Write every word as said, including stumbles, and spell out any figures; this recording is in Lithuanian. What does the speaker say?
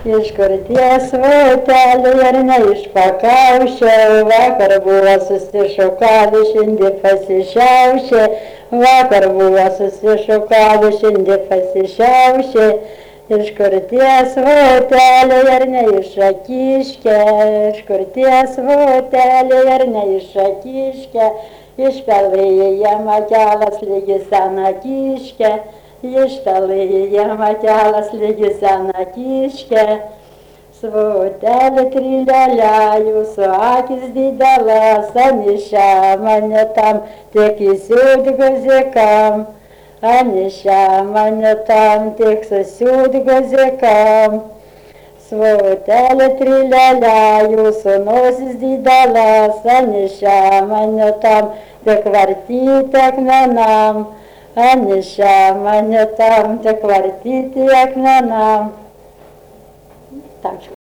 Iš kurties votelė ir ne iš pakaušio, vakar buvo susišukavę, šiandien pasišiaušė, vakar buvo susišukavę, šiandien pasišiaušė. Iš kurties votelė ir ne iš akiškė, iš kurties votelė ir ne iš akiškė, išpelėja matelas lygi sena kiškė. Išpelėja matelas lygi sena kiškė, svotelė trilelė, jūsų akis didelas, anišė mane tam, tik įsiūt guzikam, anišė mane tam, tik susiūt guzikam. Svotelė trilelė, jūsų nosis didelas, anišė mane tam, tik vartyti akmenam. Anišė mane tam, tik vartyti akmenam. Tam